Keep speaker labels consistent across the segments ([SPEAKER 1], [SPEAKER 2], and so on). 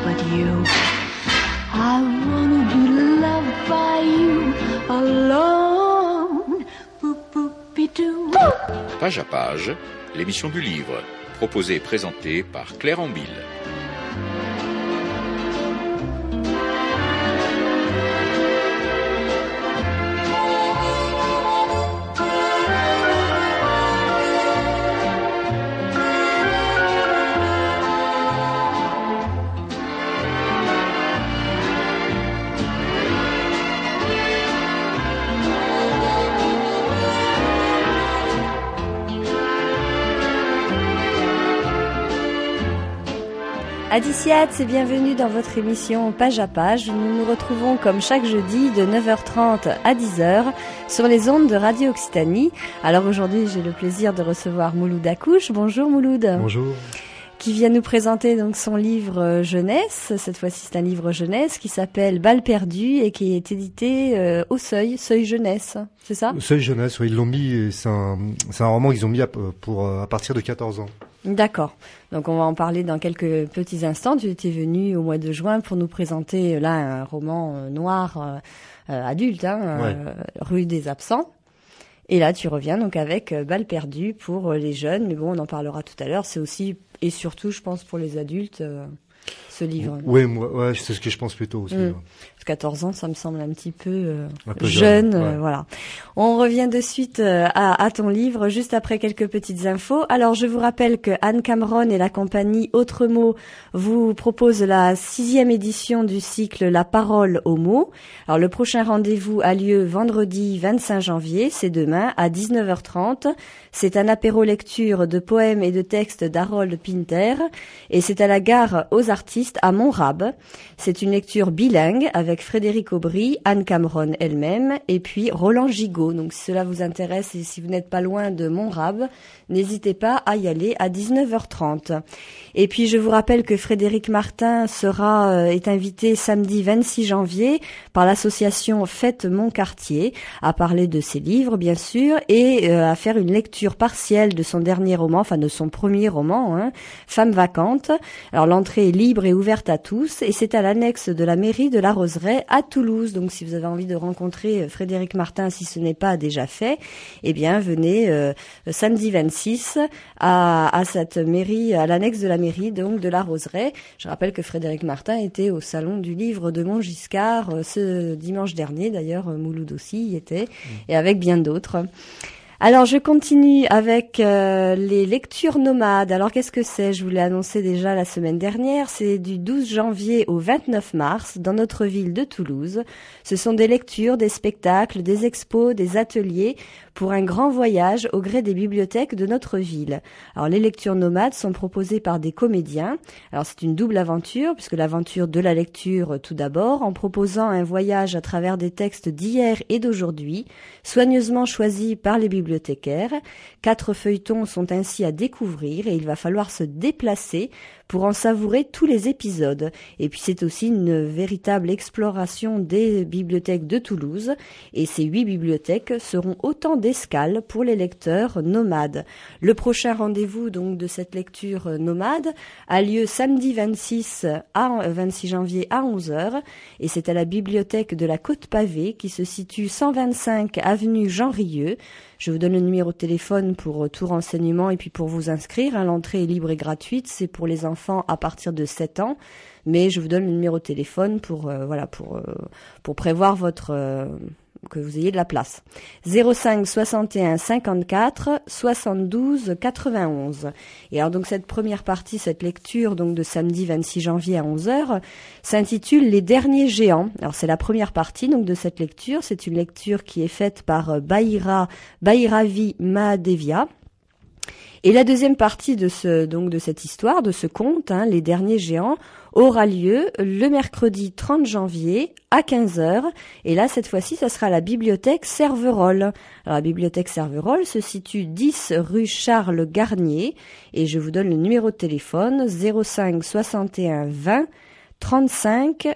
[SPEAKER 1] but you. I wanna be loved by you alone. Boop-boop-be-doo.
[SPEAKER 2] Page à page, l'émission du livre, proposée et présentée par Claire Ambille.
[SPEAKER 3] Adiciat, et bienvenue dans votre émission Page à Page. Nous nous retrouvons comme chaque jeudi de 9h30 à 10h sur les ondes de Radio Occitanie. Alors aujourd'hui, j'ai le plaisir de recevoir Mouloud Akouche. Bonjour Mouloud.
[SPEAKER 4] Bonjour.
[SPEAKER 3] Qui vient nous présenter donc son livre jeunesse. Cette fois-ci, c'est un livre jeunesse qui s'appelle Balles perdues et qui est édité au Seuil jeunesse. C'est ça?
[SPEAKER 4] Seuil jeunesse, oui, ils l'ont mis. C'est un roman qu'ils ont mis à partir de 14 ans.
[SPEAKER 3] D'accord. Donc on va en parler dans quelques petits instants. Tu étais venu au mois de juin pour nous présenter là un roman noir adulte,
[SPEAKER 4] Ouais.
[SPEAKER 3] Rue des Absents. Et là tu reviens donc avec Balles perdues pour les jeunes, mais bon on en parlera tout à l'heure. C'est aussi et surtout je pense pour les adultes ce livre.
[SPEAKER 4] Oui, moi, c'est ce que je pense plutôt aussi.
[SPEAKER 3] 14 ans, ça me semble un petit peu,
[SPEAKER 4] Un peu
[SPEAKER 3] jeune.
[SPEAKER 4] ouais.
[SPEAKER 3] Voilà. On revient de suite à ton livre, juste après quelques petites infos. Alors, je vous rappelle que Anne Cameron et la compagnie Autre Mot vous proposent la 6e édition du cycle La Parole aux mots. Alors, le prochain rendez-vous a lieu vendredi 25 janvier, c'est demain, à 19h30. C'est un apéro lecture de poèmes et de textes d'Harold Pinter. Et c'est à la gare aux artistes à Montrabes. C'est une lecture bilingue avec Frédéric Aubry, Anne Cameron elle-même et puis Roland Gigot. Donc si cela vous intéresse et si vous n'êtes pas loin de Montrabes, n'hésitez pas à y aller à 19h30. Et puis je vous rappelle que Frédéric Martin est invité samedi 26 janvier par l'association Fête Mon Quartier à parler de ses livres bien sûr et à faire une lecture partielle de son dernier roman, enfin de son premier roman, Femme vacante. Alors l'entrée est libre et ouverte à tous et c'est à l'annexe de la mairie de la Roseraie à Toulouse. Donc si vous avez envie de rencontrer Frédéric Martin, si ce n'est pas déjà fait, eh bien venez samedi 26 à cette mairie, à l'annexe de la mairie donc de la Roseraie. Je rappelle que Frédéric Martin était au salon du livre de Montgiscard ce dimanche dernier, d'ailleurs Mouloud aussi y était, et avec bien d'autres. Alors, je continue avec les lectures nomades. Alors, qu'est-ce que c'est? Je vous l'ai annoncé déjà la semaine dernière. C'est du 12 janvier au 29 mars dans notre ville de Toulouse. Ce sont des lectures, des spectacles, des expos, des ateliers pour un grand voyage au gré des bibliothèques de notre ville. Alors, les lectures nomades sont proposées par des comédiens. Alors, c'est une double aventure, puisque l'aventure de la lecture tout d'abord, en proposant un voyage à travers des textes d'hier et d'aujourd'hui, soigneusement choisis par les bibliothécaires. 4 feuilletons sont ainsi à découvrir et il va falloir se déplacer pour en savourer tous les épisodes. Et puis c'est aussi une véritable exploration des bibliothèques de Toulouse. Et ces 8 bibliothèques seront autant d'escales pour les lecteurs nomades. Le prochain rendez-vous donc de cette lecture nomade a lieu samedi 26 janvier à 11h. Et c'est à la bibliothèque de la Côte-Pavée qui se situe 125 avenue Jean Rieux. Je vous donne le numéro de téléphone pour tout renseignement et puis pour vous inscrire. L'entrée est libre et gratuite. C'est pour les enfants à partir de 7 ans. Mais je vous donne le numéro de téléphone pour prévoir que vous ayez de la place. 05 61 54 72 91. Et alors donc cette première partie, cette lecture donc de samedi 26 janvier à 11h s'intitule Les derniers géants. Alors c'est la première partie donc de cette lecture, c'est une lecture qui est faite par Bhairavi Mahadevia. Et la deuxième partie de cette histoire, de ce conte, Les derniers géants, aura lieu le mercredi 30 janvier à 15h. Et là, cette fois-ci, ça sera à la bibliothèque Serverolles. Alors, la bibliothèque Serverolles se situe 10 rue Charles Garnier. Et je vous donne le numéro de téléphone 05 61 20 35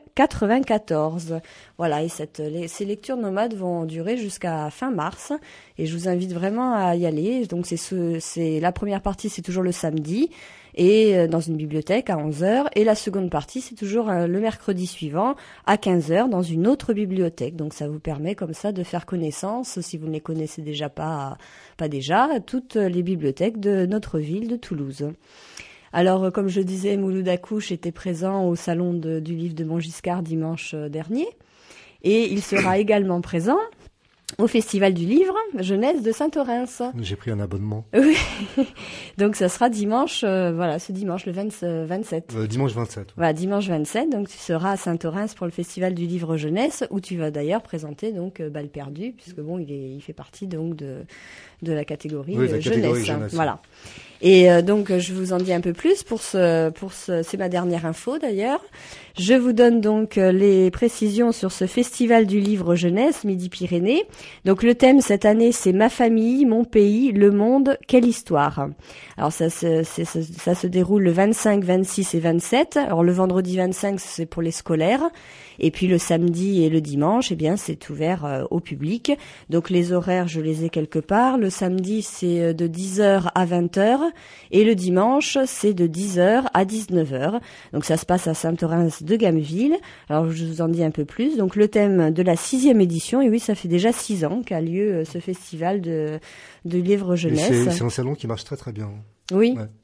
[SPEAKER 3] 94. Voilà, et ces lectures nomades vont durer jusqu'à fin mars, et je vous invite vraiment à y aller. Donc c'est la première partie, c'est toujours le samedi, et dans une bibliothèque à 11h, et la seconde partie, c'est toujours le mercredi suivant à 15h dans une autre bibliothèque. Donc ça vous permet comme ça de faire connaissance, si vous ne les connaissez déjà pas déjà, toutes les bibliothèques de notre ville de Toulouse. Alors, comme je disais, Mouloud Akouch était présent au salon du livre de Montgiscard dimanche dernier, et il sera également présent au Festival du livre jeunesse de Saint-Orens.
[SPEAKER 4] J'ai pris un abonnement.
[SPEAKER 3] Oui, donc ça sera dimanche, ce dimanche, le 27.
[SPEAKER 4] Dimanche 27. Ouais.
[SPEAKER 3] Voilà, dimanche 27, donc tu seras à Saint-Orens pour le Festival du livre jeunesse, où tu vas d'ailleurs présenter donc Balle perdue, puisque bon, il fait partie donc de la catégorie, jeunesse. Voilà. Et donc je vous en dis un peu plus c'est ma dernière info d'ailleurs. Je vous donne donc les précisions sur ce festival du livre jeunesse Midi-Pyrénées. Donc le thème cette année, c'est ma famille, mon pays, le monde, quelle histoire. Alors ça se déroule le 25, 26 et 27. Alors le vendredi 25, c'est pour les scolaires, et puis le samedi et le dimanche, eh bien c'est ouvert au public. Donc les horaires, je les ai quelque part. Le samedi, c'est de 10h à 20h. Et le dimanche, c'est de 10h à 19h. Donc ça se passe à Saint-Orens de Gameville. Alors je vous en dis un peu plus. Donc le thème de la 6e édition, et oui, ça fait déjà 6 ans qu'a lieu ce festival de livre jeunesse.
[SPEAKER 4] C'est un salon qui marche très très bien.
[SPEAKER 3] Oui.
[SPEAKER 4] Ouais.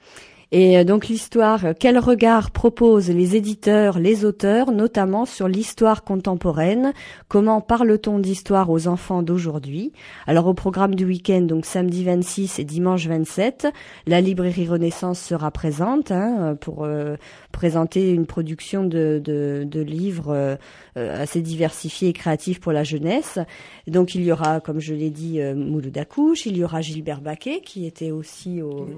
[SPEAKER 3] Et donc l'histoire, quel regard proposent les éditeurs, les auteurs, notamment sur l'histoire contemporaine? Comment parle-t-on d'histoire aux enfants d'aujourd'hui? Alors au programme du week-end, donc samedi 26 et dimanche 27, la librairie Renaissance sera présente pour présenter une production de livres assez diversifiés et créatifs pour la jeunesse. Donc il y aura, comme je l'ai dit, Mouloud Akouch, il y aura Gilbert Baquet qui était aussi au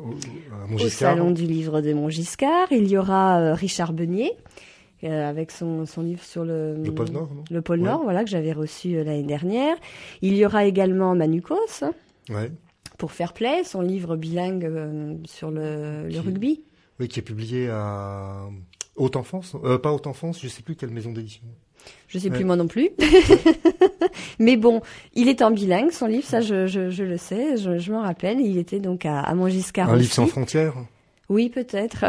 [SPEAKER 3] salon du livre de Montgiscard. Il y aura Richard Beunier avec son livre sur le
[SPEAKER 4] pôle Nord, non?
[SPEAKER 3] Le pôle Nord, voilà, que j'avais reçu l'année dernière. Il y aura également Manukos pour Fair Play, son livre bilingue sur le rugby.
[SPEAKER 4] Oui, qui est publié à Haute Enfance, pas Haute Enfance, je sais plus quelle maison d'édition.
[SPEAKER 3] Je sais plus moi non plus. Mais bon, il est en bilingue, son livre, ça je le sais, je m'en rappelle. Il était donc à Montgiscard.
[SPEAKER 4] Un
[SPEAKER 3] aussi.
[SPEAKER 4] Livre sans frontières.
[SPEAKER 3] Oui, peut-être.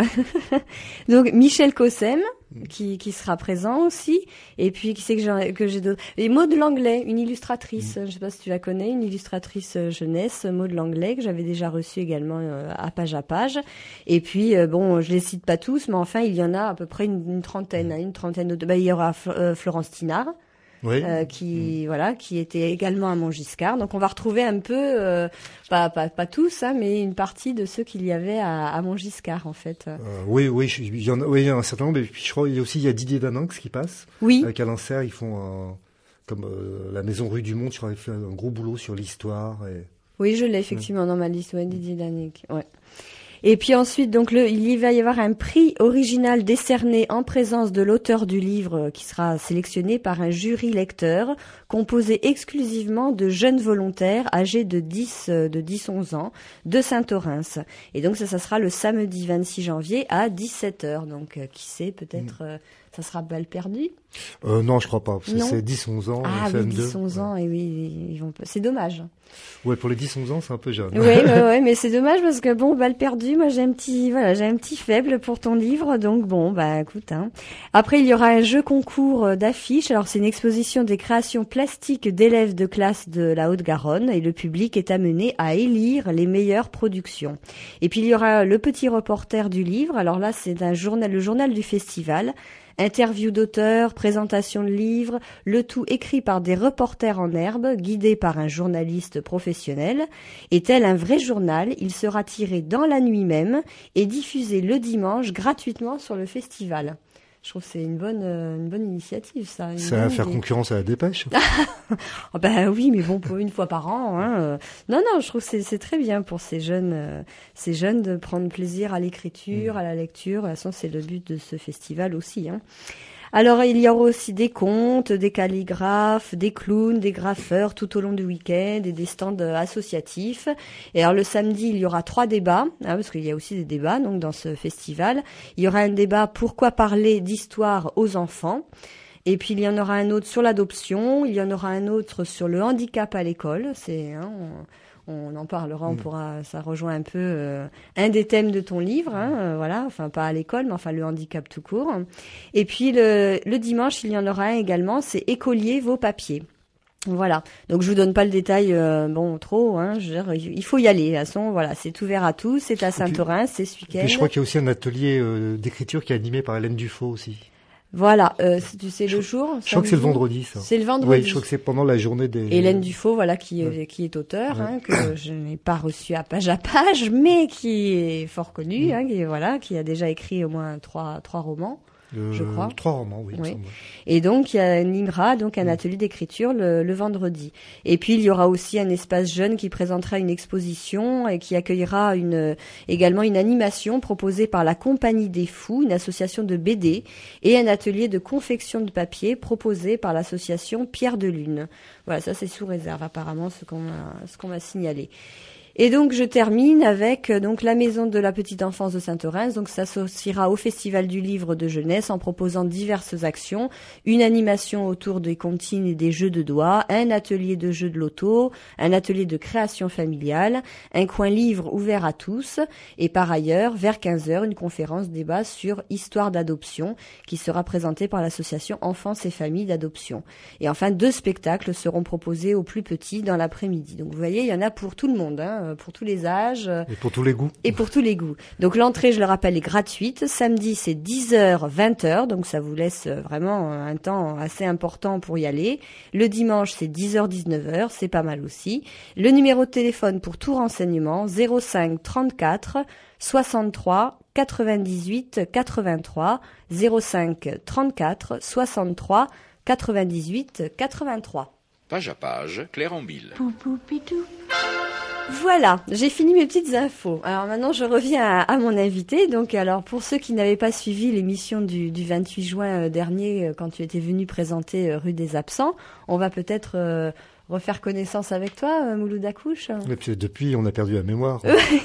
[SPEAKER 3] Donc Michel Cossem qui sera présent aussi, et puis qui c'est que j'ai d'autres. Et Maud Langlais, une illustratrice, je sais pas si tu la connais, une illustratrice jeunesse, Maud Langlais, que j'avais déjà reçue également à page. Et puis bon, je les cite pas tous, mais enfin il y en a à peu près une trentaine d'autres. Il y aura Florence Tinard.
[SPEAKER 4] Oui.
[SPEAKER 3] Qui était également à Montgiscard. Donc on va retrouver un peu, pas tous, mais une partie de ceux qu'il y avait à Montgiscard en fait.
[SPEAKER 4] Oui, il y en a un certain nombre. Et puis je crois il y a Didier Daninx qui passe.
[SPEAKER 3] Oui.
[SPEAKER 4] Avec Alain Serre, ils font comme la Maison Rue du Monde. Je crois qu'ils font un gros boulot sur l'histoire.
[SPEAKER 3] Oui, je l'ai effectivement dans ma liste. Ouais, Didier Daninx. Ouais. Et puis ensuite, donc il va y avoir un prix original décerné en présence de l'auteur du livre qui sera sélectionné par un jury lecteur composé exclusivement de jeunes volontaires âgés de 10-11 ans de Saint-Orens. Et donc ça sera le samedi 26 janvier à 17h. Donc qui sait, peut-être ça sera Balle perdue.
[SPEAKER 4] Non, je crois pas. Parce que c'est 10-11 ans.
[SPEAKER 3] Ah oui, 10-11 ans, et oui, ils vont. C'est dommage.
[SPEAKER 4] Ouais, pour les 10-11 ans, c'est un peu jeune.
[SPEAKER 3] Ouais, mais c'est dommage parce que bon, Balle perdue, moi j'ai un petit faible pour ton livre, donc bon, écoute. Après, il y aura un jeu concours d'affiches. Alors c'est une exposition des créations plastiques d'élèves de classe de la Haute-Garonne, et le public est amené à élire les meilleures productions. Et puis il y aura le petit reporter du livre. Alors là, c'est le journal du festival. Interview d'auteurs, présentation de livres, le tout écrit par des reporters en herbe, guidés par un journaliste professionnel. Et tel un vrai journal, il sera tiré dans la nuit même et diffusé le dimanche gratuitement sur le festival. Je trouve que c'est une bonne initiative, ça.
[SPEAKER 4] Ça va faire concurrence à la Dépêche.
[SPEAKER 3] Oui, mais bon, pour une fois par an. Non, je trouve que c'est très bien pour ces jeunes de prendre plaisir à l'écriture, à la lecture. De toute façon, c'est le but de ce festival aussi. Alors, il y aura aussi des contes, des calligraphes, des clowns, des graffeurs tout au long du week-end et des stands associatifs. Et alors, le samedi, il y aura 3 débats, parce qu'il y a aussi des débats donc dans ce festival. Il y aura un débat pourquoi parler d'histoire aux enfants. Et puis, il y en aura un autre sur l'adoption. Il y en aura un autre sur le handicap à l'école. On en parlera, ça rejoint un peu un des thèmes de ton livre, voilà, enfin pas à l'école, mais enfin le handicap tout court. Et puis le dimanche, il y en aura un également, c'est écolier vos papiers. Voilà. Donc je vous donne pas le détail, trop. Je veux dire, il faut y aller. De toute façon, voilà, c'est ouvert à tous. C'est à Saint-Orens, c'est ce week-end.
[SPEAKER 4] Et je crois qu'il y a aussi un atelier d'écriture qui est animé par Hélène Dufaux aussi.
[SPEAKER 3] Voilà, tu sais le jour.
[SPEAKER 4] Je crois que c'est le vendredi, ça.
[SPEAKER 3] C'est le vendredi.
[SPEAKER 4] Oui, je crois que c'est pendant la journée des.
[SPEAKER 3] Hélène Dufaux, voilà, qui est auteur, que je n'ai pas reçu à page, mais qui est fort connu, qui a déjà écrit au moins trois romans. Je crois.
[SPEAKER 4] 3 romans, oui.
[SPEAKER 3] Oui. Et donc, il animera un atelier d'écriture le vendredi. Et puis, il y aura aussi un espace jeune qui présentera une exposition et qui accueillera également une animation proposée par la Compagnie des Fous, une association de BD, et un atelier de confection de papier proposé par l'association Pierre de Lune. Voilà, ça c'est sous réserve apparemment, ce qu'on m'a signalé. Et donc je termine avec la maison de la petite enfance de Saint-Orens. Donc ça s'associera au Festival du livre de jeunesse en proposant diverses actions, une animation autour des comptines et des jeux de doigts, un atelier de jeux de loto, un atelier de création familiale, un coin livre ouvert à tous et par ailleurs vers 15h une conférence débat sur histoire d'adoption qui sera présentée par l'association Enfance et Familles d'adoption. Et enfin 2 spectacles seront proposés aux plus petits dans l'après-midi. Donc vous voyez, il y en a pour tout le monde, pour tous les âges.
[SPEAKER 4] Et pour tous les goûts.
[SPEAKER 3] Et pour tous les goûts. Donc l'entrée, je le rappelle, est gratuite. Samedi, c'est 10h, 20h. Donc ça vous laisse vraiment un temps assez important pour y aller. Le dimanche, c'est 10h, 19h. C'est pas mal aussi. Le numéro de téléphone pour tout renseignement, 05 34 63 98 83. 05 34 63 98 83.
[SPEAKER 2] Page à page, Claire Ambille.
[SPEAKER 3] Voilà, j'ai fini mes petites infos. Alors maintenant, je reviens à mon invité. Donc, alors pour ceux qui n'avaient pas suivi l'émission du 28 juin dernier, quand tu étais venu présenter Rue des Absents, on va peut-être refaire connaissance avec toi, Mouloud Akouche.
[SPEAKER 4] Et puis depuis, on a perdu la mémoire.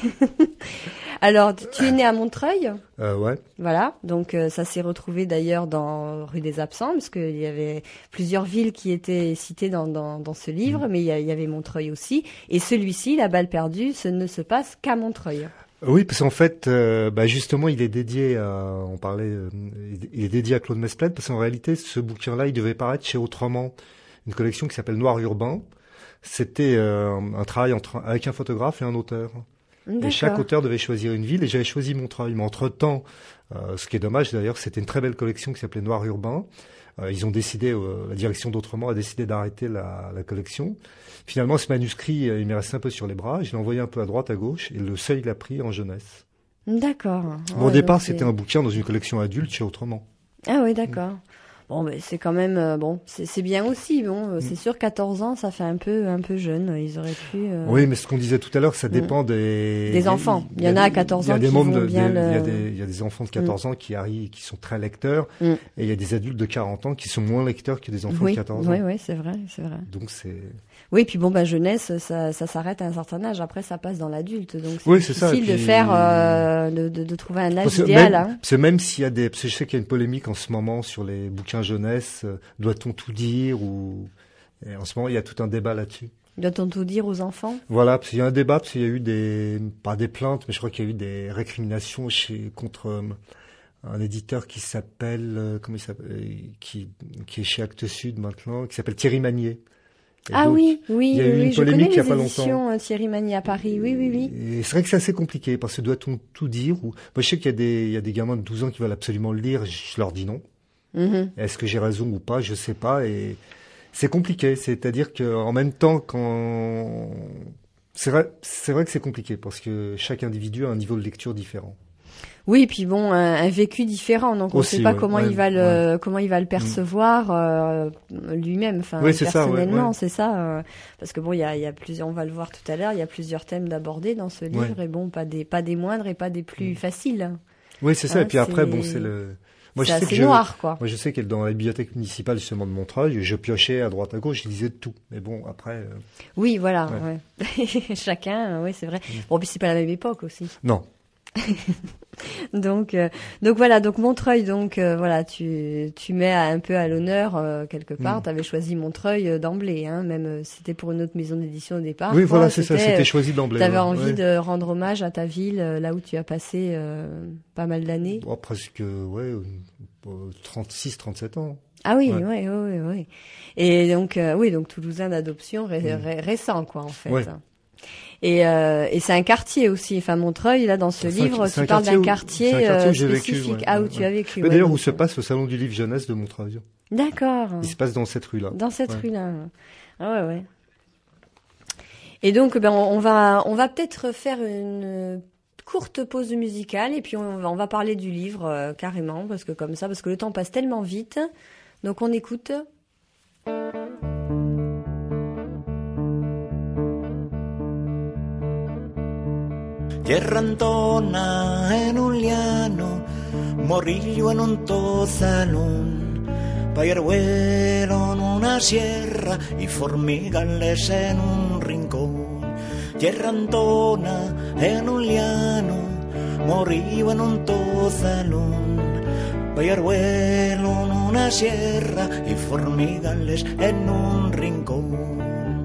[SPEAKER 3] Alors, tu es né à Montreuil.
[SPEAKER 4] Ouais.
[SPEAKER 3] Voilà, donc ça s'est retrouvé d'ailleurs dans Rue des Absents, parce qu'il y avait plusieurs villes qui étaient citées dans ce livre, mais il y avait Montreuil aussi. Et celui-ci, La balle perdue, ne se passe qu'à Montreuil.
[SPEAKER 4] Oui, parce qu'en fait, justement, il est dédié à, il est dédié à Claude Mesplède, parce qu'en réalité, ce bouquin-là, il devait paraître chez Autrement, une collection qui s'appelle Noir Urbain. C'était un travail avec un photographe et un auteur.
[SPEAKER 3] D'accord.
[SPEAKER 4] Et chaque auteur devait choisir une ville, et j'avais choisi Montreuil. Mais entre-temps, ce qui est dommage d'ailleurs, c'était une très belle collection qui s'appelait Noir Urbain. Ils ont décidé, la direction d'Autrement a décidé d'arrêter la collection. Finalement, ce manuscrit, il m'est resté un peu sur les bras. Je l'ai envoyé un peu à droite, à gauche, et le Seuil l'a pris en jeunesse.
[SPEAKER 3] D'accord.
[SPEAKER 4] Bon, au départ, c'était un bouquin dans une collection adulte chez Autrement.
[SPEAKER 3] Ah oui, d'accord. Bon, ben c'est quand même c'est bien aussi. Bon, c'est sûr, 14 ans, ça fait un peu jeune. Ils auraient pu.
[SPEAKER 4] Oui, mais ce qu'on disait tout à l'heure, ça dépend des
[SPEAKER 3] enfants. Il y en a à 14 ans qui vont bien
[SPEAKER 4] il y a des enfants de 14 ans qui arrivent, qui sont très lecteurs, et il y a des adultes de 40 ans qui sont moins lecteurs que des enfants de 14 ans.
[SPEAKER 3] Oui, c'est vrai.
[SPEAKER 4] Donc c'est.
[SPEAKER 3] Oui, puis bon, jeunesse, ça s'arrête à un certain âge. Après, ça passe dans l'adulte. Donc c'est
[SPEAKER 4] ça.
[SPEAKER 3] difficile de faire, de trouver un âge idéal.
[SPEAKER 4] Même s'il y a parce que je sais qu'il y a une polémique en ce moment sur les bouquins jeunesse, doit-on tout dire et en ce moment il y a tout un débat là-dessus.
[SPEAKER 3] Doit-on tout dire aux enfants? Voilà,
[SPEAKER 4] parce qu'il y a un débat, parce qu'il y a eu pas des plaintes, mais je crois qu'il y a eu des récriminations contre un éditeur qui s'appelle, qui est chez Actes Sud maintenant, qui s'appelle Thierry Magnier. Il y a eu une polémique il y a pas longtemps. Je connais les éditions
[SPEAKER 3] Thierry Magnier à Paris, oui.
[SPEAKER 4] Et c'est vrai que c'est assez compliqué, parce que doit-on tout dire Moi, je sais qu'il y a des gamins de 12 ans qui veulent absolument le lire, je leur dis non. Est-ce que j'ai raison ou pas? Je sais pas. Et c'est compliqué. C'est-à-dire que en même temps, c'est vrai que c'est compliqué parce que chaque individu a un niveau de lecture différent.
[SPEAKER 3] Oui, et puis bon, un vécu différent, donc on ne sait pas comment il va le percevoir lui-même, personnellement, c'est ça. Parce que bon, il y a plusieurs, on va le voir tout à l'heure, il y a plusieurs thèmes d'abordés dans ce livre, et bon, pas des moindres et pas des plus faciles.
[SPEAKER 4] Oui, c'est ça. Et puis après, bon, Moi,
[SPEAKER 3] c'est
[SPEAKER 4] je sais
[SPEAKER 3] assez
[SPEAKER 4] que
[SPEAKER 3] noir, quoi.
[SPEAKER 4] Moi, je sais que dans la bibliothèque municipale justement de Montreuil, je piochais à droite à gauche, je lisais de tout. Mais bon, après.
[SPEAKER 3] Oui, voilà. Ouais. Chacun, oui, c'est vrai. Bon, puis c'est pas la même époque aussi.
[SPEAKER 4] Non.
[SPEAKER 3] Donc voilà, donc Montreuil, voilà, tu mets un peu à l'honneur quelque part. T'avais choisi Montreuil d'emblée, hein, même si c'était pour une autre maison d'édition au départ.
[SPEAKER 4] Oui, voilà, c'est ça, c'était choisi d'emblée.
[SPEAKER 3] T'avais envie de rendre hommage à ta ville, là où tu as passé pas mal d'années.
[SPEAKER 4] Bon, presque, 36, 37 ans.
[SPEAKER 3] Ah oui, oui. Et donc, donc toulousain d'adoption récent, quoi, en fait.
[SPEAKER 4] Ouais.
[SPEAKER 3] Et c'est un quartier aussi. Enfin, Montreuil, là, dans ce livre, tu parles d'un quartier spécifique. Où tu as vécu.
[SPEAKER 4] Mais d'ailleurs, où se passe le salon du livre jeunesse de Montreuil.
[SPEAKER 3] D'accord.
[SPEAKER 4] Il se passe dans cette rue-là.
[SPEAKER 3] Dans cette rue-là. Ah ouais. Et donc, on va peut-être faire une courte pause musicale et puis on va parler du livre carrément parce que le temps passe tellement vite. Donc, on écoute.
[SPEAKER 5] Gerrantona en un liano, morrillo en un tozalón, payarhuelo en una sierra y formigales en un rincón. Gerrantona en un liano, morrillo en un tozalón, payarhuelo en una sierra y formigales en un rincón.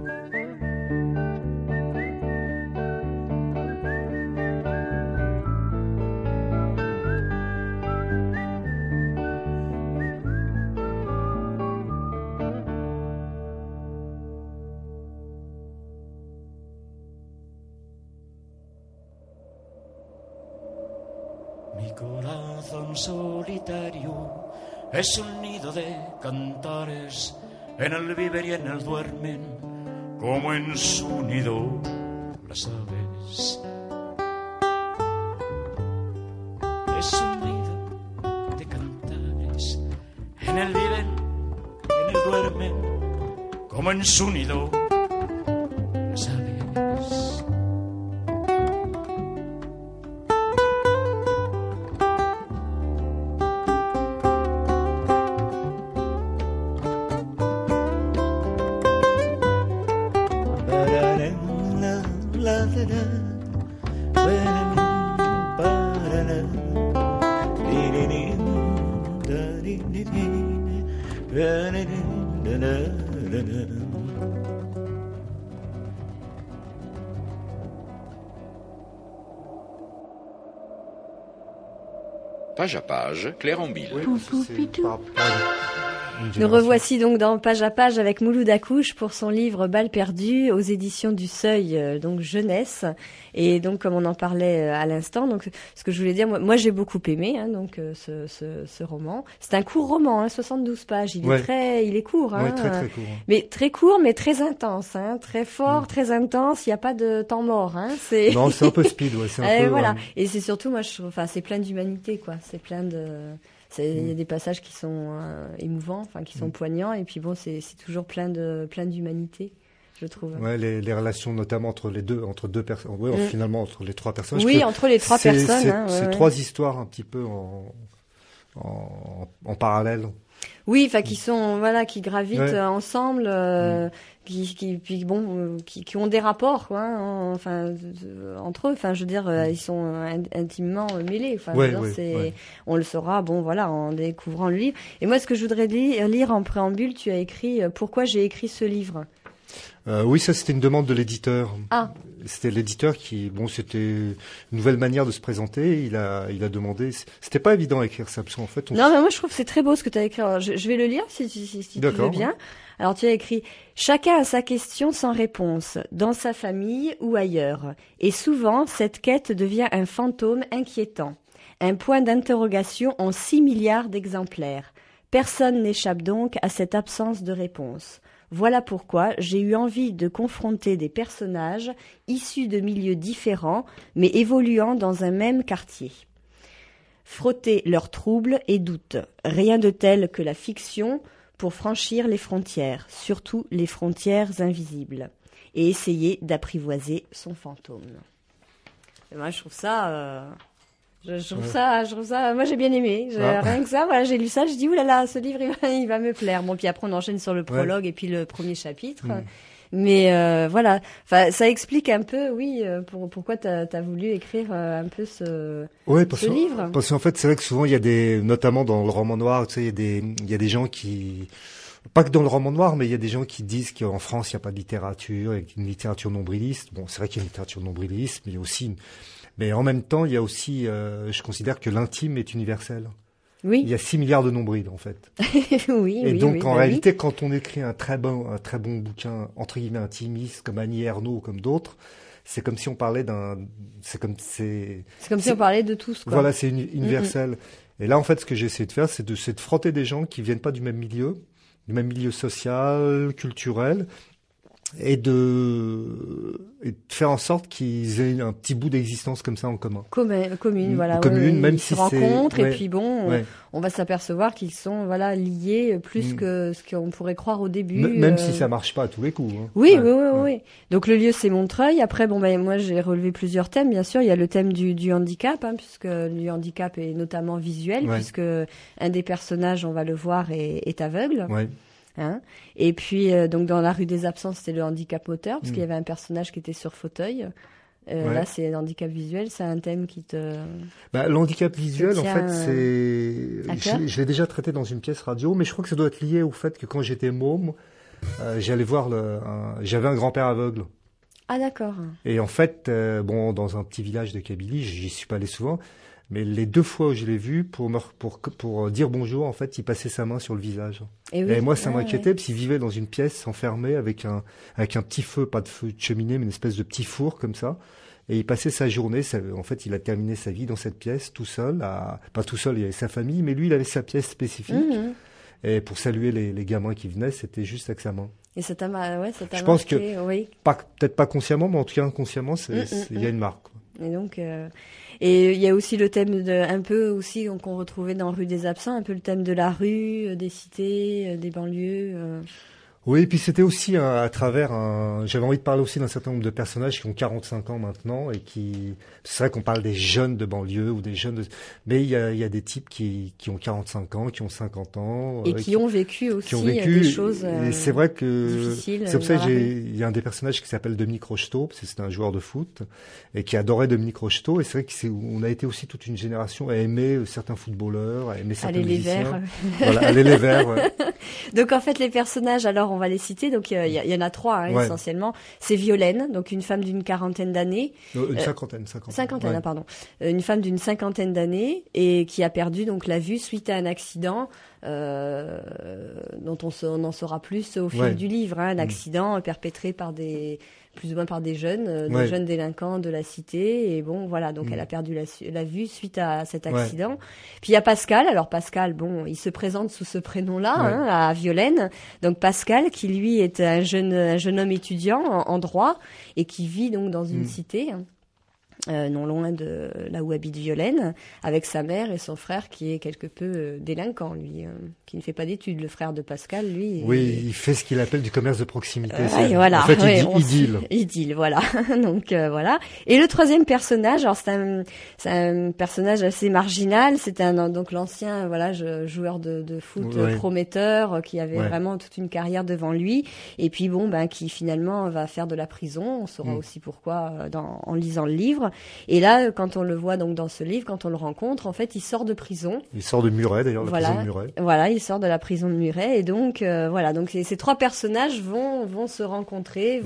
[SPEAKER 5] Mi corazón solitario es un nido de cantares, en el viver y en el duermen, como en su nido las aves. Es un nido de cantares, en el viver y en el duermen, como en su nido las aves.
[SPEAKER 2] Page à page, Claire Ambille.
[SPEAKER 3] Nous revoici donc dans Page à page avec Mouloud Akouche pour son livre Balles perdues aux éditions du Seuil, donc jeunesse. Et donc comme on en parlait à l'instant, donc ce que je voulais dire, moi j'ai beaucoup aimé ce roman. C'est un court roman, 72 pages. Il est court,
[SPEAKER 4] très court.
[SPEAKER 3] Mais très court, mais très intense, très fort, très intense. Il n'y a pas de temps mort.
[SPEAKER 4] Non, c'est un peu speed, c'est un peu.
[SPEAKER 3] Voilà. Et c'est surtout, moi je trouve, c'est plein d'humanité, quoi. C'est plein de. Il y a des passages qui sont émouvants, qui sont poignants, et puis bon, c'est toujours plein d'humanité, je trouve.
[SPEAKER 4] Ouais, les relations notamment entre deux personnes, finalement entre les trois personnages.
[SPEAKER 3] Oui, entre les trois personnes.
[SPEAKER 4] C'est trois histoires un petit peu en parallèle.
[SPEAKER 3] Oui, qui gravitent ensemble, qui ont des rapports, entre eux. Enfin, je veux dire, ils sont intimement mêlés. On le saura, en découvrant le livre. Et moi, ce que je voudrais lire en préambule, tu as écrit pourquoi j'ai écrit ce livre.
[SPEAKER 4] Oui, ça c'était une demande de l'éditeur.
[SPEAKER 3] Ah.
[SPEAKER 4] C'était l'éditeur c'était une nouvelle manière de se présenter. Il a demandé. C'était pas évident à écrire ça parce qu'en fait.
[SPEAKER 3] Non, mais moi je trouve que c'est très beau ce que tu as écrit. Alors, je vais le lire si tu veux bien. Alors tu as écrit chacun a sa question sans réponse, dans sa famille ou ailleurs, et souvent cette quête devient un fantôme inquiétant, un point d'interrogation en 6 milliards d'exemplaires. Personne n'échappe donc à cette absence de réponse. Voilà pourquoi j'ai eu envie de confronter des personnages issus de milieux différents, mais évoluant dans un même quartier. Frotter leurs troubles et doutes, rien de tel que la fiction pour franchir les frontières, surtout les frontières invisibles, et essayer d'apprivoiser son fantôme. Et moi, je trouve ça Je trouve ça, moi j'ai bien aimé. Rien que ça, voilà, j'ai lu ça, je dis oulala, ce livre il va me plaire. Bon, puis après on enchaîne sur le prologue et puis le premier chapitre. Mais voilà, enfin ça explique un peu, oui, pourquoi t'as voulu écrire un peu ce livre.
[SPEAKER 4] Parce qu'en fait, c'est vrai que souvent il y a notamment dans le roman noir, tu sais, il y a des gens qui, pas que dans le roman noir, mais il y a des gens qui disent qu'en France il n'y a pas de littérature, et une littérature nombriliste. Bon, c'est vrai qu'il y a une littérature nombriliste, mais il y a aussi mais en même temps, il y a aussi, je considère que l'intime est universel.
[SPEAKER 3] Oui.
[SPEAKER 4] Il y a 6 milliards de nombrils, en fait.
[SPEAKER 3] Oui.
[SPEAKER 4] Donc, en réalité, quand on écrit un très bon bouquin, entre guillemets, intimiste, comme Annie Ernaux ou comme d'autres, c'est comme si on parlait c'est comme si
[SPEAKER 3] on parlait de tous, quoi.
[SPEAKER 4] Voilà, c'est universel. Et là, en fait, ce que j'ai essayé de faire, c'est de frotter des gens qui viennent pas du même milieu social, culturel, et de faire en sorte qu'ils aient un petit bout d'existence comme ça en commun.
[SPEAKER 3] Commune, voilà.
[SPEAKER 4] Commune, même
[SPEAKER 3] ils
[SPEAKER 4] si
[SPEAKER 3] se rencontrent
[SPEAKER 4] c'est...
[SPEAKER 3] et puis bon, on va s'apercevoir qu'ils sont liés plus que ce qu'on pourrait croire au début.
[SPEAKER 4] Même si ça marche pas à tous les coups. Hein.
[SPEAKER 3] Oui. Donc le lieu c'est Montreuil. Après moi j'ai relevé plusieurs thèmes. Bien sûr, il y a le thème du handicap, puisque le handicap est notamment visuel, puisque un des personnages, on va le voir, est aveugle. Ouais. Et puis donc dans la rue des Absents, c'était le handicap moteur, parce qu'il y avait un personnage qui était sur fauteuil. Là, c'est handicap visuel. C'est un thème qui te...
[SPEAKER 4] le handicap visuel, en fait, c'est... Je l'ai déjà traité dans une pièce radio, mais je crois que ça doit être lié au fait que quand j'étais môme, j'allais voir j'avais un grand-père aveugle.
[SPEAKER 3] Ah, d'accord.
[SPEAKER 4] Et en fait, dans un petit village de Kabylie, j'y suis pas allé souvent, mais les 2 fois où je l'ai vu, pour dire bonjour, en fait, il passait sa main sur le visage. Et moi, ça m'inquiétait, parce qu'il vivait dans une pièce enfermée avec un petit feu, pas de feu de cheminée, mais une espèce de petit four comme ça. Et il passait sa journée, en fait, il a terminé sa vie dans cette pièce, tout seul, pas tout seul, il y avait sa famille, mais lui, il avait sa pièce spécifique. Et pour saluer les gamins qui venaient, c'était juste avec sa main.
[SPEAKER 3] Et ça t'a marqué,
[SPEAKER 4] je pense que, peut-être pas consciemment, mais en tout cas inconsciemment, il y a une marque, quoi.
[SPEAKER 3] Et donc, et il y a aussi le thème un peu aussi qu'on retrouvait dans Rue des Absents, un peu le thème de la rue, des cités, des banlieues.
[SPEAKER 4] Oui, et puis c'était aussi à travers j'avais envie de parler aussi d'un certain nombre de personnages qui ont 45 ans maintenant et c'est vrai qu'on parle des jeunes de banlieue ou des jeunes mais il y a des types qui ont 45 ans, qui ont 50 ans.
[SPEAKER 3] Et qui ont vécu aussi des choses
[SPEAKER 4] et c'est vrai que
[SPEAKER 3] difficiles.
[SPEAKER 4] C'est pour ça il y a un des personnages qui s'appelle Dominique Rocheteau, parce que c'est un joueur de foot et qui adorait Dominique Rocheteau, et c'est vrai qu'on a été aussi toute une génération à aimer certains footballeurs, à aimer certains musiciens. Aller les Verts. Ouais.
[SPEAKER 3] Donc en fait les personnages, alors on va les citer, donc il y en a 3 essentiellement. C'est Violaine, donc une femme d'une quarantaine d'années.
[SPEAKER 4] Une cinquantaine.
[SPEAKER 3] Pardon. Une femme d'une cinquantaine d'années et qui a perdu donc la vue suite à un accident dont on en saura plus au fil du livre. Un accident perpétré plus ou moins par des jeunes délinquants de la cité, et bon voilà, donc elle a perdu la vue suite à cet accident. Puis il y a Pascal. Alors Pascal, il se présente sous ce prénom-là, à Violaine. Donc Pascal, qui lui est un jeune homme étudiant en droit et qui vit donc dans une cité. Non loin de là où habite Violaine, avec sa mère et son frère qui est quelque peu délinquant, lui, qui ne fait pas d'études. Le frère de Pascal, lui...
[SPEAKER 4] il fait ce qu'il appelle du commerce de proximité.
[SPEAKER 3] Voilà.
[SPEAKER 4] En fait, il deal.
[SPEAKER 3] Il deal, voilà. Donc, voilà. Et le troisième personnage, alors c'est un personnage assez marginal, c'est donc l'ancien, joueur de foot prometteur, qui avait vraiment toute une carrière devant lui, et puis qui finalement va faire de la prison. On saura aussi pourquoi en lisant le livre. Et là, quand on le voit donc dans ce livre, quand on le rencontre, en fait, il sort de prison.
[SPEAKER 4] Il sort de Muret, d'ailleurs, la prison de Muret.
[SPEAKER 3] Voilà, il sort de la prison de Muret, et donc donc ces 3 personnages vont se rencontrer,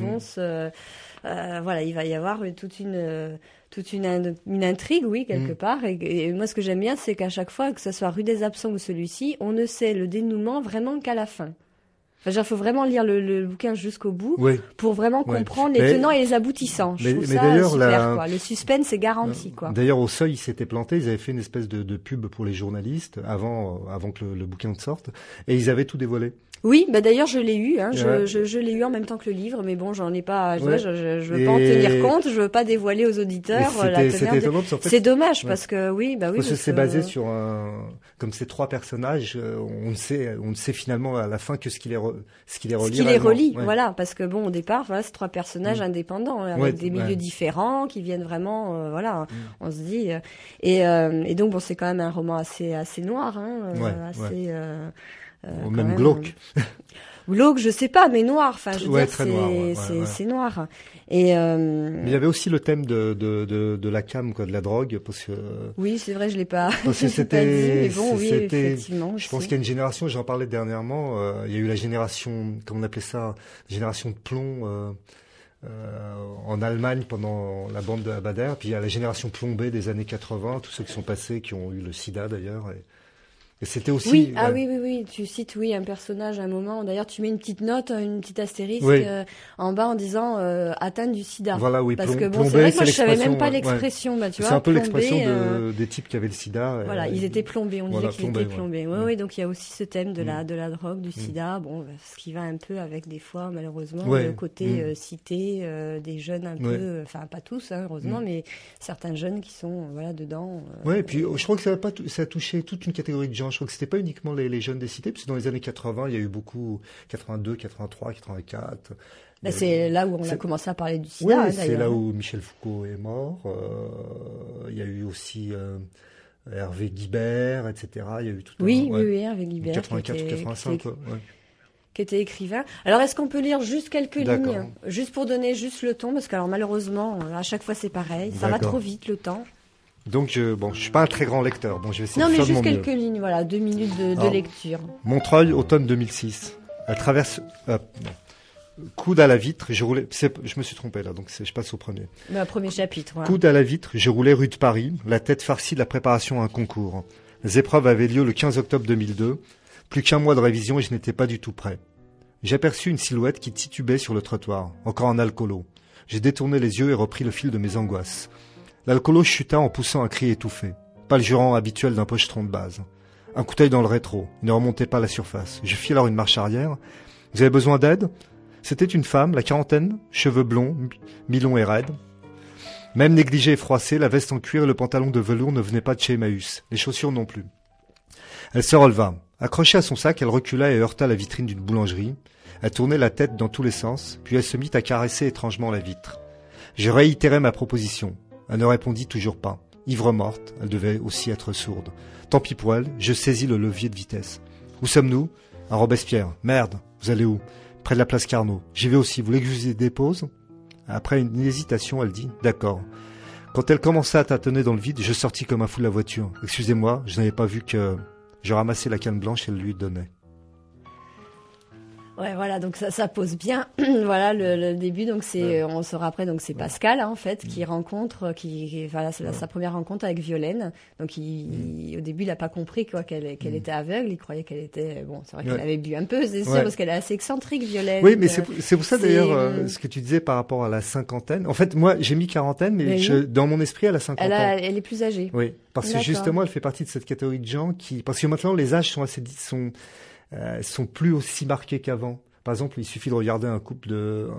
[SPEAKER 3] il va y avoir toute une intrigue, quelque part. Et moi, ce que j'aime bien, c'est qu'à chaque fois, que ce soit Rue des Absents ou celui-ci, on ne sait le dénouement vraiment qu'à la fin. Enfin, faut vraiment lire le bouquin jusqu'au bout pour vraiment comprendre les tenants et les aboutissants. Je trouve ça super, quoi. Le suspense est garanti, quoi.
[SPEAKER 4] D'ailleurs, au Seuil, ils s'étaient plantés. Ils avaient fait une espèce de pub pour les journalistes avant que le bouquin sorte, et ils avaient tout dévoilé.
[SPEAKER 3] Oui, d'ailleurs je l'ai eu, je l'ai eu en même temps que le livre, mais bon, j'en ai pas, je veux pas en tenir compte, je veux pas dévoiler aux auditeurs la teneur.
[SPEAKER 4] C'était étonnant, parce qu'en fait,
[SPEAKER 3] c'est dommage parce que parce
[SPEAKER 4] que c'est basé sur comme ces trois personnages, on ne sait finalement à la fin que ce qui les relie.
[SPEAKER 3] Ce qui les relie,
[SPEAKER 4] ouais.
[SPEAKER 3] voilà, parce que bon, au départ, voilà, c'est trois personnages indépendants, avec des milieux différents, qui viennent vraiment, voilà, on se dit, et donc bon, c'est quand même un roman assez noir,
[SPEAKER 4] même glauque.
[SPEAKER 3] Glauque, je sais pas, mais noir. Enfin, je veux dire,
[SPEAKER 4] très noir,
[SPEAKER 3] c'est noir. Et
[SPEAKER 4] mais il y avait aussi le thème de la cam, quoi, de la drogue, parce que.
[SPEAKER 3] Oui, c'est vrai, je l'ai pas.
[SPEAKER 4] Parce que c'était.
[SPEAKER 3] Mais bon, oui, effectivement.
[SPEAKER 4] Je pense qu'il y a une génération. J'en parlais dernièrement. Il y a eu la génération, comment on appelait ça, génération de plomb. En Allemagne pendant la bande de Abadère, puis il y a la génération plombée des années 80, tous ceux qui sont passés, qui ont eu le sida d'ailleurs. Et c'était aussi.
[SPEAKER 3] Oui, oui. Tu cites un personnage à un moment. D'ailleurs, tu mets une petite note, une petite astérisque en bas en disant atteinte du sida.
[SPEAKER 4] Voilà, oui.
[SPEAKER 3] Parce que bon, c'est vrai que moi je savais même pas l'expression. Bah, tu vois,
[SPEAKER 4] c'est un peu l'expression des types qui avaient le sida.
[SPEAKER 3] Voilà, ils étaient plombés. On disait qu'ils étaient plombés. Oui, donc il y a aussi ce thème de la drogue, du sida. Bon, ce qui va un peu avec des fois, malheureusement, le côté cité des jeunes un peu. Enfin, pas tous, heureusement, mais certains jeunes qui sont dedans.
[SPEAKER 4] Ouais, et puis je crois que ça a touché toute une catégorie de gens. Je crois que c'était pas uniquement les jeunes des cités, parce que dans les années 80, il y a eu beaucoup, 82, 83, 84.
[SPEAKER 3] C'est là où on a commencé à parler du sida, d'ailleurs.
[SPEAKER 4] C'est là où Michel Foucault est mort. Il y a eu aussi Hervé Guibert, etc. Il y a eu tout
[SPEAKER 3] oui, Hervé Guibert.
[SPEAKER 4] 84 ou 85, quoi. Ouais.
[SPEAKER 3] Qui était écrivain. Alors, est-ce qu'on peut lire juste quelques lignes, juste pour donner juste le ton, parce que alors malheureusement, à chaque fois c'est pareil, ça va trop vite le temps.
[SPEAKER 4] Donc, je suis pas un très grand lecteur. Bon, je vais essayer de faire
[SPEAKER 3] mais
[SPEAKER 4] de mon
[SPEAKER 3] juste quelques lignes, 2 minutes de lecture.
[SPEAKER 4] Montreuil, automne 2006. Elle traverse, coude à la vitre, je me suis trompé là, donc je passe au premier.
[SPEAKER 3] Premier chapitre, voilà.
[SPEAKER 4] Coude à la vitre, je roulais rue de Paris, la tête farcie de la préparation à un concours. Les épreuves avaient lieu le 15 octobre 2002. Plus qu'un mois de révision et je n'étais pas du tout prêt. J'aperçus une silhouette qui titubait sur le trottoir, encore un alcoolo. J'ai détourné les yeux et repris le fil de mes angoisses. L'alcoolo chuta en poussant un cri étouffé. Pas le jurant habituel d'un pochetron de base. Un coup d'œil dans le rétro. Il ne remontait pas à la surface. Je fis alors une marche arrière. Vous avez besoin d'aide? C'était une femme, la quarantaine, cheveux blonds, mi-longs et raides. Même négligée et froissée, la veste en cuir et le pantalon de velours ne venaient pas de chez Emmaüs. Les chaussures non plus. Elle se releva. Accrochée à son sac, elle recula et heurta la vitrine d'une boulangerie. Elle tournait la tête dans tous les sens, puis elle se mit à caresser étrangement la vitre. Je réitérai ma proposition. Elle ne répondit toujours pas. Ivre morte, elle devait aussi être sourde. Tant pis pour elle, je saisis le levier de vitesse. Où sommes-nous? À Robespierre. Merde, vous allez où? Près de la place Carnot. J'y vais aussi, vous voulez que je vous y dépose? Après une hésitation, elle dit « D'accord ». Quand elle commença à tâtonner dans le vide, je sortis comme un fou de la voiture. Excusez-moi, je n'avais pas vu que... Je ramassai la canne blanche et elle lui donnai.
[SPEAKER 3] Ouais, voilà, donc ça pose bien. Voilà le début. Donc on saura après. Donc c'est Pascal en fait qui rencontre, c'est sa première rencontre avec Violaine. Donc au début il a pas compris qu'elle était aveugle. Il croyait qu'elle était c'est vrai qu'elle avait bu un peu, c'est sûr, parce qu'elle est assez excentrique, Violaine.
[SPEAKER 4] Oui, mais c'est pour ça d'ailleurs ce que tu disais par rapport à la cinquantaine. En fait, moi j'ai mis quarantaine, mais dans mon esprit elle a 50 ans.
[SPEAKER 3] Elle est plus âgée.
[SPEAKER 4] Oui, parce que justement elle fait partie de cette catégorie de gens parce que maintenant les âges sont plus aussi marqués qu'avant. Par exemple, il suffit de regarder un couple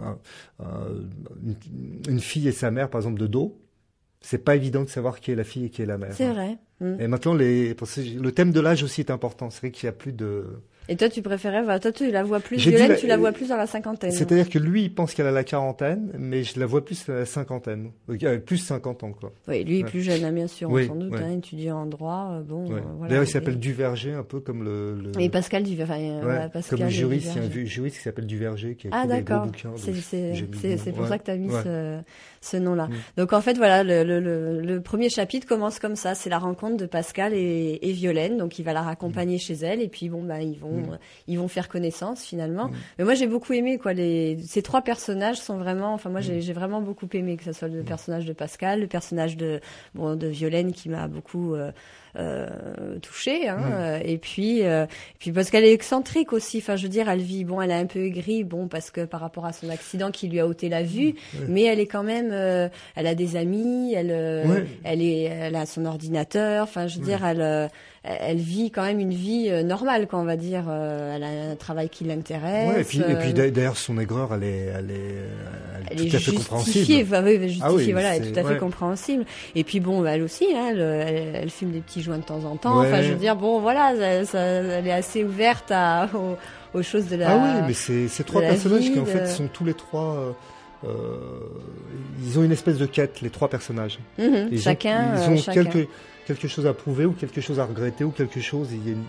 [SPEAKER 4] une fille et sa mère, par exemple, de dos. C'est pas évident de savoir qui est la fille et qui est la mère.
[SPEAKER 3] C'est vrai.
[SPEAKER 4] Et maintenant, le thème de l'âge aussi est important. C'est vrai qu'il y a plus de...
[SPEAKER 3] Et toi, tu préférais, toi, tu la vois plus, Violaine, tu la vois plus dans la cinquantaine.
[SPEAKER 4] C'est-à-dire que lui, il pense qu'elle a la quarantaine, mais je la vois plus à la cinquantaine. Plus 50 ans, quoi.
[SPEAKER 3] Oui, lui est plus jeune, bien sûr, sans doute, étudiant en droit, voilà.
[SPEAKER 4] D'ailleurs, il s'appelle Duverger, un peu comme le...
[SPEAKER 3] Et Pascal Duverger,
[SPEAKER 4] Pascal comme le juriste, il y a un juriste qui s'appelle Duverger, qui a écrit des gros bouquins.
[SPEAKER 3] C'est pour ça que tu as mis ce nom-là. Donc, en fait, voilà, le premier chapitre commence comme ça. C'est la rencontre de Pascal et Violaine. Donc, il va la raccompagner chez elle, et puis, ils vont faire connaissance finalement. Mais moi j'ai beaucoup aimé ces trois personnages sont vraiment, moi j'ai vraiment beaucoup aimé, que ce soit le personnage de Pascal, le personnage de Violaine qui m'a beaucoup touchée, et puis parce qu'elle est excentrique aussi, je veux dire, elle vit, elle est un peu aigrie, parce que par rapport à son accident qui lui a ôté la vue, mais elle est quand même, elle a des amis, elle a son ordinateur, je veux dire, elle vit quand même une vie normale, quoi, on va dire. Elle a un travail qui l'intéresse.
[SPEAKER 4] Ouais, et puis d'ailleurs son aigreur, elle est tout à fait compréhensible.
[SPEAKER 3] Justifiée, voilà, elle est tout à fait compréhensible. Et puis bon, elle aussi, hein, elle fume des petits joints de temps en temps. Ouais. Enfin, je veux dire, bon, voilà, elle est assez ouverte aux choses de la.
[SPEAKER 4] Ah oui, mais ces trois personnages qui en fait sont tous les trois. Ils ont une espèce de quête, les trois personnages.
[SPEAKER 3] Chacun.
[SPEAKER 4] Ils ont quelque chose à prouver ou quelque chose à regretter ou quelque chose.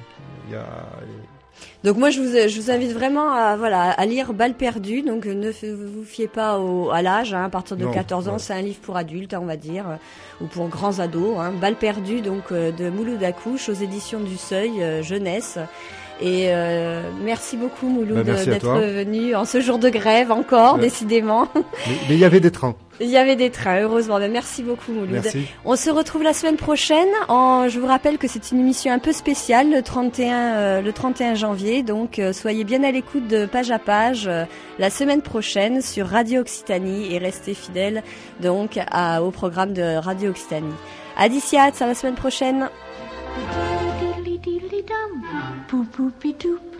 [SPEAKER 3] Donc moi je vous invite vraiment à lire Balle perdue. Donc ne vous fiez pas à l'âge, hein, à partir de 14 ans, c'est un livre pour adultes, on va dire, ou pour grands ados. Hein. Balle perdue, donc de Mouloud Akouch aux éditions du Seuil, jeunesse. Et merci beaucoup Mouloud d'être venu en ce jour de grève encore, décidément.
[SPEAKER 4] Mais il y avait des trains.
[SPEAKER 3] Il y avait des trains, heureusement. Merci beaucoup Mouloud.
[SPEAKER 4] Merci.
[SPEAKER 3] On se retrouve la semaine prochaine. Je vous rappelle que c'est une émission un peu spéciale, le 31 janvier. Donc soyez bien à l'écoute de Page à Page la semaine prochaine sur Radio Occitanie et restez fidèles donc au programme de Radio Occitanie. Adiciat, à la semaine prochaine.
[SPEAKER 1] Poop poopy doop.